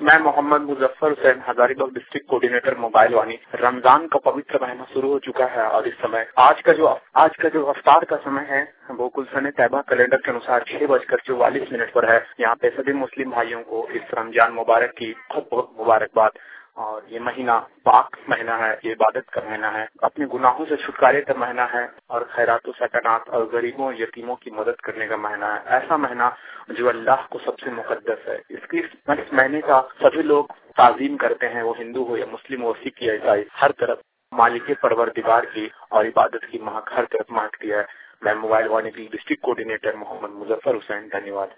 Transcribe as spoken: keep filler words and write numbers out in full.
मैं Mohammad Muzaffar Hussain, Hazaribagh district coordinator mobile Vani. Ramzan का पवित्र महीना शुरू हो चुका है और इस समय आज का जो आज का जो अफ्तार का समय है वो कुलसन तैयबा कैलेंडर के अनुसार छह बजकर चौवालीस मिनट पर है। यहाँ पे सभी मुस्लिम भाइयों को इस रमजान मुबारक की बहुत बहुत मुबारकबाद। और ये महीना पाक महीना है, ये इबादत का महीना है, अपने गुनाहों से छुटकारे का महीना है और खैरात सकानात और गरीबों यतीमों की मदद करने का महीना है। ऐसा महीना जो अल्लाह को सबसे मुकद्दस है। इसकी इस महीने का सभी लोग ताजीम करते हैं, वो हिंदू हो या मुस्लिम हो, सिख या ईसाई, हर तरफ मालिक परवरदिगार की और इबादत की महक हर तरफ महकती है। मैं मोबाइल वाणी की डिस्ट्रिक्ट कोऑर्डिनेटर मोहम्मद मुजफ्फर हुसैन, धन्यवाद।